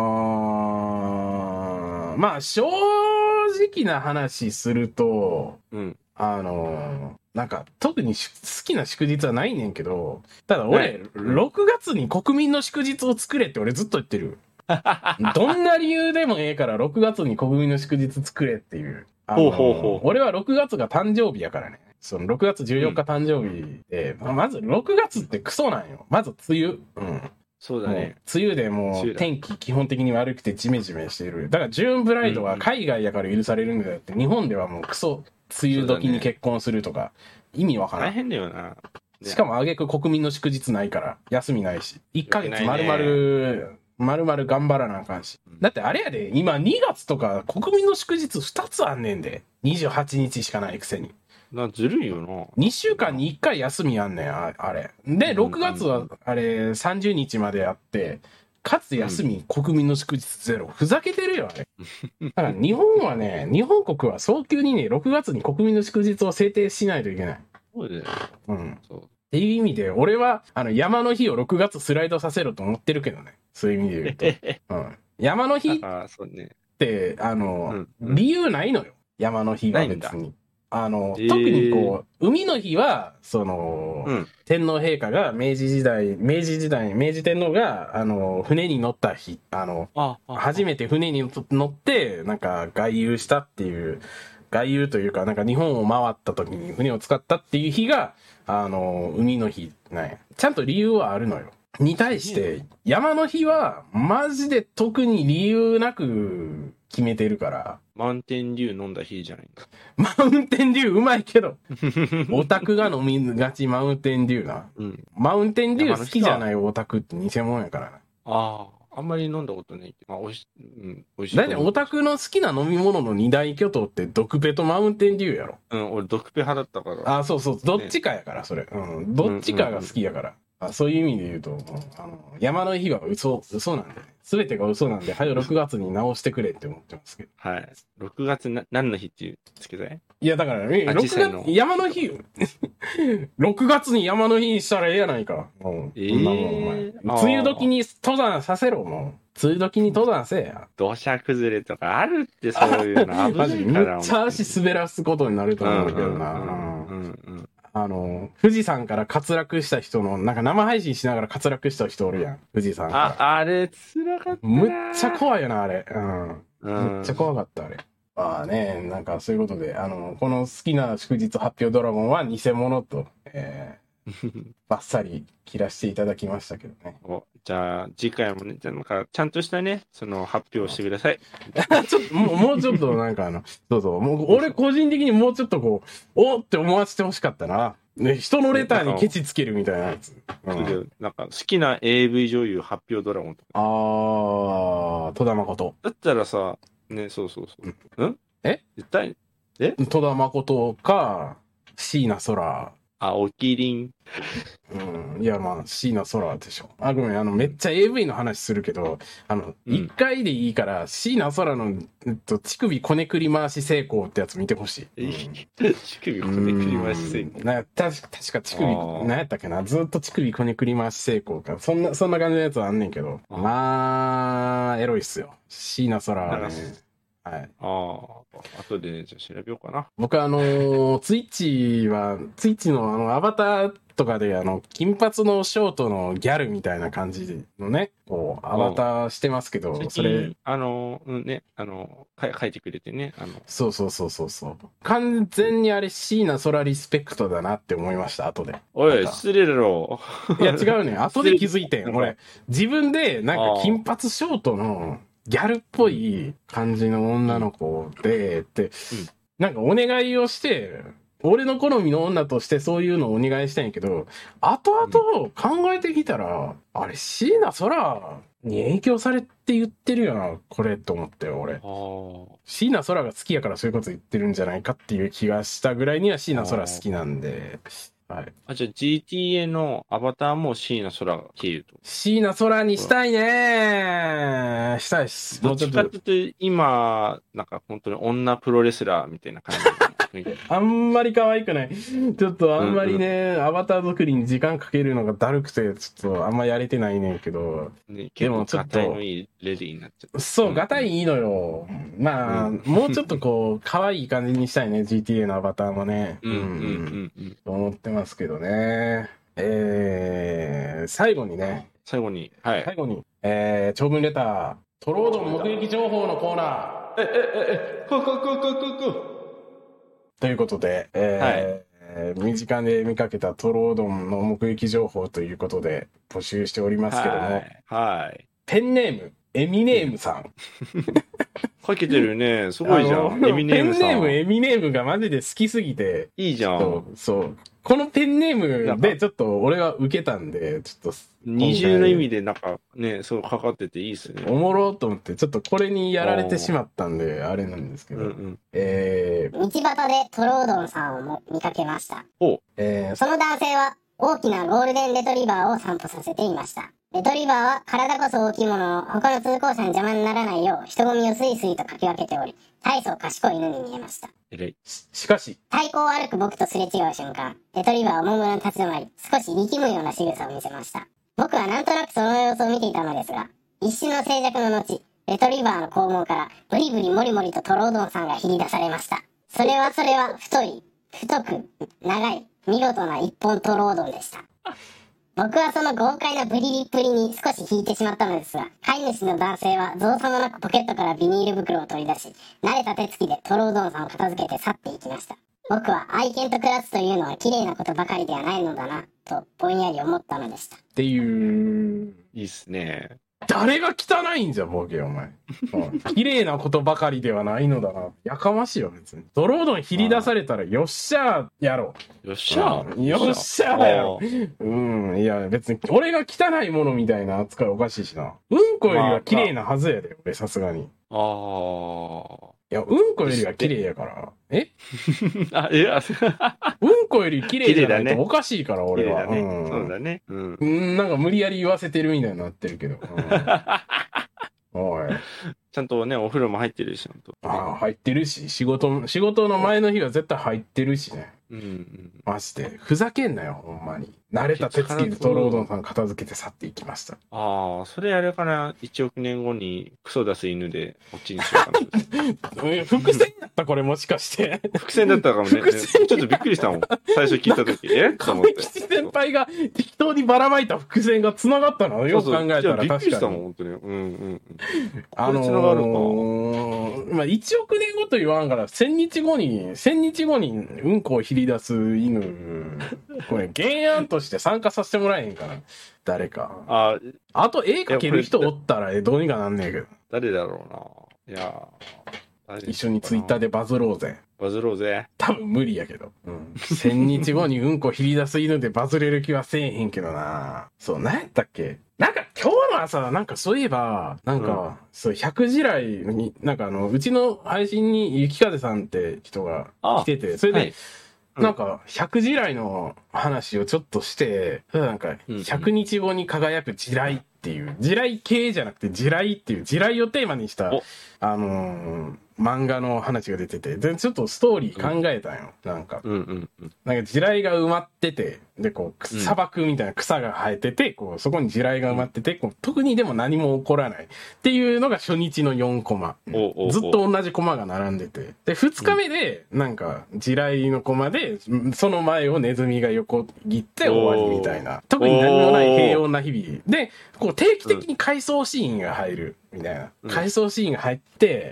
ー、まあ、正直な話すると、 うん、 あの、なんか、特に好きな祝日はないねんけど、ただ俺、ろくがつに国民の祝日を作れって俺ずっと言ってる。どんな理由でもええからろくがつに国民の祝日作れっていう。 ほうほうほう。 俺はろくがつが誕生日やからね。そのろくがつじゅうよっか誕生日で、うん、まずろくがつってクソなんよ。まず梅雨。うん。 そうだね。 梅雨でもう天気基本的に悪くてジメジメしている。だからジューンブライドは海外やから許されるんだよって、日本ではもうクソ梅雨時に結婚するとか、意味わからん。 大変だよな。 しかも挙句国民の祝日ないから、休みないし。いっかげつ丸々、まるまる頑張らなあかんし。だってあれやで、今にがつとか国民の祝日ふたつあんねんで。にじゅうはちにちしかないくせに。 な、ずるいよな。 にしゅうかんにいっかい休みあんねん、ああれ。で、ろくがつはあれさんじゅうにちまであって、かつ休み、うん、国民の祝日ゼロ。ふざけてるよ、あれ。だから日本はね、日本国は早急にね、ろくがつに国民の祝日を制定しないといけない。 そうだよ。 うん。そうっていう意味で、俺は、あの、山の日をろくがつスライドさせろと思ってるけどね。そういう意味で言うと。うん。山の日って、 あ, そうね、 あの、うんうん、理由ないのよ。山の日は別に。あの、 えー、 特にこう、海の日は、その、うん、天皇陛下が明治時代、明治時代、明治天皇が、あの、船に乗った日、あの、ああ初めて船に乗って、なんか外遊したっていう、外遊というか、なんか日本を回った時に船を使ったっていう日が、あの、海の日ね。ちゃんと理由はあるのよ。に対して、山の日は、マジで特に理由なく決めてるから。 マウンテンデュー飲んだ日じゃないか。 マウンテンデューうまいけど。オタクが飲みがちマウンテンデューな。うん、マウンテンデュー好きじゃないオタクって偽物やからな。 ああ、あんまり飲んだことないけど。まあ、おいし、うん、おいしい。 だいたいオタクの好きな飲み物の二大巨頭ってドクペとマウンテンデューやろ。 うん、俺ドクペ派だったから。 あ、そうそう、どっちかやから、それ。うん、どっちかが好きやから。あ、そういう意味で言うと、あの、山の日は嘘、嘘なんでね。すべてが嘘なんで、はよろくがつに直してくれって思ってますけど。 はい。ろくがつな、何の日っていうつけたい？ いや、だから、ね、ろくがつ、山の日、ろくがつに山の日にしたらええやないか。もう、えー、そんなもん、お前。梅雨時に登山させろ、もう。梅雨時に登山せえや。 土砂崩れとかあるって、そういうの危ないから。 マジめっちゃ足滑らすことになると思うんだけどな。うんうんうん。あの、富士山から滑落した人の、なんか生配信しながら滑落した人おるやん。富士山から。あ、あれ、辛かったな。 むっちゃ怖いよな、あれ。うん。うん、めっちゃ怖かった、あれ。まあね、なんかそういうことで、あの、この好きな祝日発表ドラゴンは偽物と、えー、バッサリ切らしていただきましたけどね。 お、じゃあ、次回もね、なんか、ちゃんとしたね、その発表をしてください。 ちょっと、もう、もうちょっとなんかあの、そうそう、もう俺個人的にもうちょっとこう、おって思わせてほしかったな。ね、人のレターにケチつけるみたいなやつ。 うん、なんか好きな エーブイ 女優発表ドラゴンとか。 あー、戸田誠。 だったらさ、ね、そうそうそう。うん、 え絶対、え戸田誠か、椎名空。 あ、おきりん。 うん。いや、まあ、椎名空でしょ。あ、ごめん、あの、めっちゃ エーブイ の話するけど、あの、一、うん、回でいいから、椎名空の、えっと、乳首こねくり回し成功ってやつ見てほしい。うん、 乳首こねくり回し成功。 な、たし、確か乳首、何やったっけな、ずっと乳首こねくり回し成功か。そんな、そんな感じのやつはあんねんけど。まあ、エロいっすよ。椎名空はね。 はい。 ああ、後で、じゃあ調べようかな。 僕あのー、ツイッチは、ツイッチのあの、アバターとかで、あの、金髪のショートのギャルみたいな感じのね、こう、アバターしてますけど、それ、 あの、うんね、あの、か書いてくれてね、あの。 そうそうそうそうそう。完全にあれ、椎名空リスペクトだなって思いました、後で。 おい、失礼だろ。 いや、違うね。後で気づいてん。俺、自分で、なんか金髪ショートの、ギャルっぽい感じの女の子で、って、なんかお願いをして、俺の好みの女としてそういうのをお願いしたんやけど、後々考えてきたら、あれ、椎名空に影響されて言ってるよな、これ、と思ってよ、俺。椎名空が好きやからそういうこと言ってるんじゃないかっていう気がしたぐらいには椎名空好きなんで、はい。 あ、じゃあ ジーティーエー のアバターも椎名空が消えると。 椎名空にしたいねー。したいっす。 どっちかっていうと、今、なんか本当に女プロレスラーみたいな感じ。 あんまり可愛くない。ちょっとあんまりね、うんうん、アバター作りに時間かけるのがだるくて、ちょっとあんまやれてないねんけど。 ね、でもちょっと。ガタイのいいレディーになっちゃった。 そう、ガタイいいのよ。まあ、うん、もうちょっとこう、可愛い感じにしたいね、ジーティーエー のアバターもね。うん、うん、うん、うん。と思ってますけどね。えー、最後にね。 最後に。はい。 最後に、えー、長文レター、トロードン目撃情報のコーナー。 え、え、え、え、こ、こ、こ、こ、こ、こ。 ということで、えーはい、身近で見かけたトロードンの目撃情報ということで募集しておりますけども、はい。 はい、 ペンネーム、エミネームさん。 書けてるね。すごいじゃん。エミネームさん。 ペンネーム、エミネームがマジで好きすぎて。 いいじゃん。 そう。そうこのペンネームでちょっと俺が受けたんで、ちょっと。 二重の意味でなんかね、そうかかってていいっすね。 おもろと思って、ちょっとこれにやられてしまったんで、あれなんですけど。うんうん、 えー、道端でトロードンさんをも見かけました。 おえー、その男性は大きなゴールデンレトリバーを散歩させていました。レトリバーは体こそ大きいものの他の通行者に邪魔にならないよう人混みをスイスイとかき分けており、大層賢い犬に見えました。 し, しかし太鼓を歩く僕とすれ違う瞬間、レトリバーはもむろに立ち止まり、少し力むような仕草を見せました。僕はなんとなくその様子を見ていたのですが、一瞬の静寂の後、レトリバーの肛門からブリブリモリモリとトロードンさんが引り出されました。それはそれは太い、太く、長い、見事な一本トロードンでした。僕はその豪快なブリリっぷりに少し引いてしまったのですが、飼い主の男性は造作もなくポケットからビニール袋を取り出し、慣れた手つきでトロードンさんを片付けて去っていきました。僕は愛犬と暮らすというのは綺麗なことばかりではないのだな、とぼんやり思ったのでした。 っていう。 いいっすね。 誰が汚いんじゃ、ボケ、お前。綺麗なことばかりではないのだな。やかましいよ、別に。ドロードン切り出されたら、よっしゃーやろ。 よっしゃーよっしゃーやろ。うん、いや、別に、俺が汚いものみたいな扱いおかしいしな。うんこよりは綺麗なはずやで、俺、さすがに。 ああ。 いや、うんこよりは綺麗やから。えあ、いや、 うんこより綺麗じゃないとおかしいから、俺は。 ね、うん、そうだね。 うん。なんか無理やり言わせてるみたいになってるけど。うん、おい。 ちゃんとね、お風呂も入ってるし、 ああ、入ってるし、仕事、仕事の前の日は絶対入ってるしね。 うん、うん。 マジで。ふざけんなよ、ほんまに。慣れた手つきでトロードンさん片付けて去っていきました。 ああ、それあれかな。いちおくねんごにクソ出す犬で、こっちにしようかな。伏線だったこれもしかして。 伏線だったかもね。ちょっとびっくりしたもん。最初聞いたとき。えと思って。 亀吉先輩が適当にばらまいた伏線が繋がったのよく考えたら確かに。 びっくりしたもん、本当に。うんうんうん。 あのー、まあ、いちおくねんごと言わんから、せんにちごに、せんにちごにうんこをひり出す犬、これ原案として参加させてもらえへんかな。誰か。 ああと絵描ける人おったらどうにかなんねえけど。 誰だろうな。いや一緒にツイッターでバズろうぜ。 バズろうぜ。 多分無理やけど。うん。せんにちごにうんこひり出す犬でバズれる気はせえへんけどな。そう、何やったっけなんか今日の朝、なんかそういえば、なんか、うん、そう、ひゃく地雷に、なんかあの、うちの配信に雪風さんって人が来てて、それで、はいうん、なんか、百地雷の話をちょっとして、なんか、ひゃくにちごに輝く地雷っていう、地雷系じゃなくて地雷っていう、地雷をテーマにした、あのー、 漫画の話が出てて、で、ちょっとストーリー考えたんよ。うん、なんか、 うんうんうん。 なんか地雷が埋まってて、で、こう、砂漠みたいな草が生えてて、こう、そこに地雷が埋まってて、こう特にでも何も起こらない。っていうのが初日のよんコマ。 おおずっと同じコマが並んでて。で、ふつかめで、なんか、地雷のコマで、その前をネズミが横切って終わりみたいな。特に何もない平穏な日々。で、こう、定期的に回想シーンが入る。みたいな。回想シーンが入って、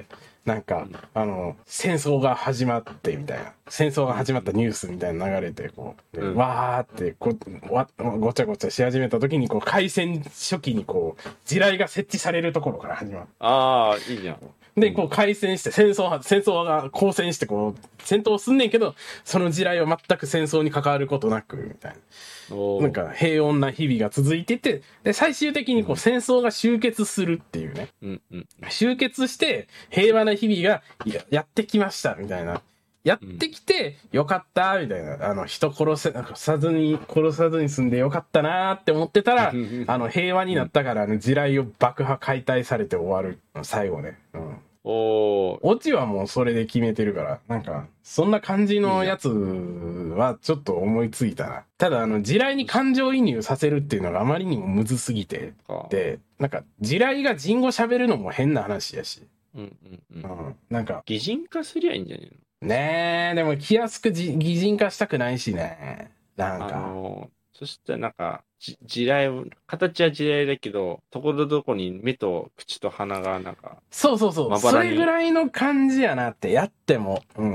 なんか、あの、戦争が始まってみたいな。戦争が始まったニュースみたいな流れて、こう、うん、わーってこうわ、ごちゃごちゃし始めた時に、こう、開戦初期にこう、地雷が設置されるところから始まる。 ああ、いいじゃん。 で、こう、開戦して、戦争、戦争が交戦して、こう、戦闘すんねんけど、その地雷は全く戦争に関わることなく、みたいな。なんか平穏な日々が続いてて、で、最終的にこう戦争が終結するっていうね。 うんうん、 終結して平和な日々が や, やってきました、みたいな。やってきてよかった、みたいな。あの、人殺せ、殺さずに、殺さずに済んでよかったなーって思ってたら、あの、平和になったから、あの、地雷を爆破解体されて終わる。最後ね。うん。 おオチはもうそれで決めてるから、なんか、そんな感じのやつはちょっと思いついたな。ただ、あの、地雷に感情移入させるっていうのがあまりにもむずすぎて、で、なんか、地雷が人語喋るのも変な話やし。 うんうんうん。 うん、なんか。 擬人化すりゃいいんじゃねえの？ ねえ、でも気安く擬人化したくないしね。なんか。 あのーそしたらなんか、地雷、形は地雷だけど、ところどころに目と口と鼻がなんか。 そうそうそう。それぐらいの感じやなって、やっても。うん。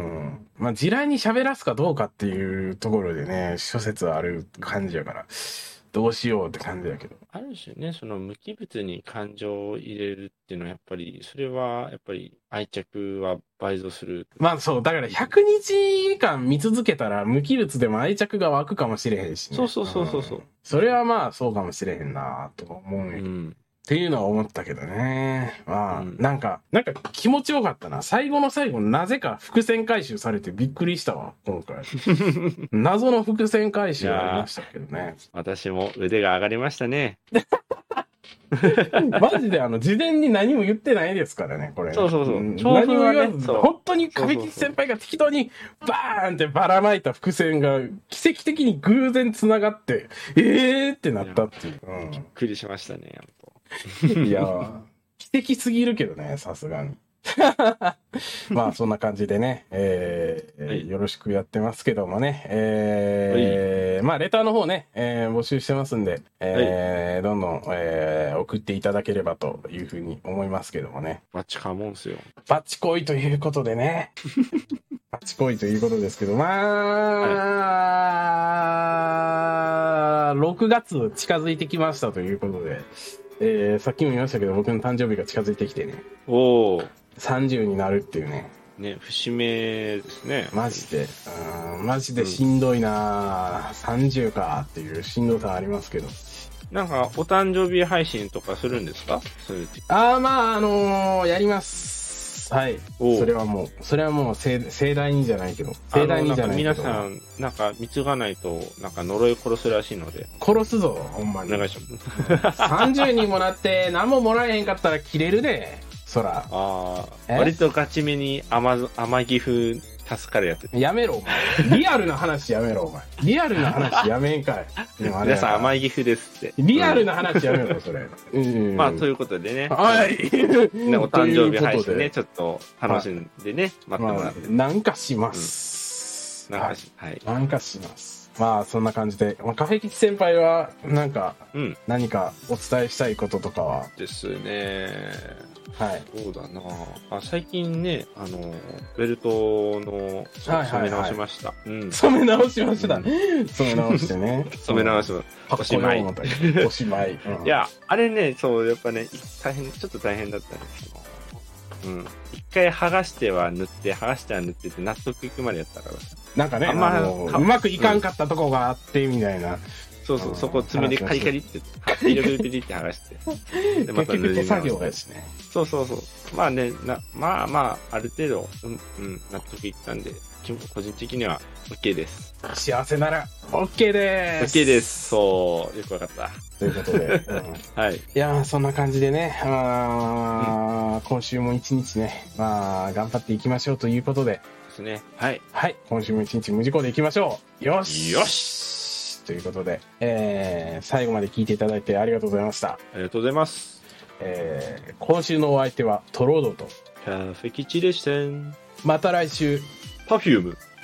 まあ、地雷に喋らすかどうかっていうところでね、諸説はある感じやから、どうしようって感じやけど。 ある種ね、その無機物に感情を入れるっていうのはやっぱり、それはやっぱり愛着は倍増する。 まあそう、だからひゃくにちかん見続けたら無機物でも愛着が湧くかもしれへんしね。 そうそうそうそうそう、うん。 それはまあそうかもしれへんなと思うんやけど。うんっていうのは思ったけどね。まあ、うん、なんか、なんか気持ちよかったな。最後の最後、なぜか伏線回収されてびっくりしたわ、今回。謎の伏線回収ありましたけどね。 私も腕が上がりましたね。 マジであの、事前に何も言ってないですからね、これ。 そうそうそう。 何も言わず、本当に壁吉先輩が適当にバーンってばらまいた伏線が奇跡的に偶然繋がって、えーってなったっていう。 うん、びっくりしましたね、やっぱ。 いやー、奇跡すぎるけどね、さすがに。まあ、そんな感じでね、えーはい、よろしくやってますけどもね、えーはい、まあ、レターの方ね、えー、募集してますんで、えーはい、どんどん、えー、送っていただければというふうに思いますけどもね。 バチカモンすよ。 バチコイということでね。バチコイということですけど、まあ、はい、ろくがつ近づいてきましたということで、えー、さっきも言いましたけど、僕の誕生日が近づいてきてね。 おー。 さんじゅうになるっていうね。 ね、節目ですね。 マジで。うん、マジでしんどいな、うん、さんじゅうかっていうしんどさありますけど。 なんか、お誕生日配信とかするんですか？そういう時。 ああ、まあ、あのー、やります。はい。それはもう、それはもう盛大にじゃないけど。盛大にじゃないけど。 皆さん、なんか、貢がないと、なんか呪い殺すらしいので。 殺すぞ、ほんまに。 お願いします。 さんじゅうにんもなって、何ももらえへんかったら切れるで、そら。 ああ。割とガチめに甘、甘岐阜助かるやつ。 やめろ、お前。リアルな話やめろ、お前。リアルな話やめんかい。 皆さん甘い岐阜ですって。 リアルな話やめろ、それ。 うん、まあ、ということでね。 はい。 ね、お誕生日配信ね、ちょっと楽しんでね、待ってもらって。 なんかします。 なんかし、はい。 なんかします。まあ、そんな感じで。カフェ吉先輩は、なんか、何かお伝えしたいこととかは。 ですね。 はい。 そうだなあ。最近ね、あの、ベルトの染め直しました。 染め直しました。染め直してね。 染め直しました。おしまい。 おしまい。いや、あれね、そう、やっぱね、大変、ちょっと大変だったんですけど。うん。一回剥がしては塗って、剥がしては塗ってって納得いくまでやったから。 なんかね、あんまうまくいかんかったとこがあって、みたいな。 そうそう、そこを爪でカリカリって、ピリピリピリって剥がして。 で、また塗り直して。結局手作業ですね。 そうそうそう。まあね、な、まあまあ、ある程度、うん、うん、納得いったんで、 個人的には OK です。 幸せなら OK です。 OK です。そう、よくわかった。 ということで、うん、はい。いやそんな感じでね、まあ、うん、今週も一日ね、まあ頑張っていきましょうということで。 ですね。はい。 はい。今週も一日無事故でいきましょう。よし。 よし。 ということで、えー、最後まで聞いていただいてありがとうございました。ありがとうございます。 えー、今週のお相手はトロードとカフェキチでした。 また来週。 パフューム。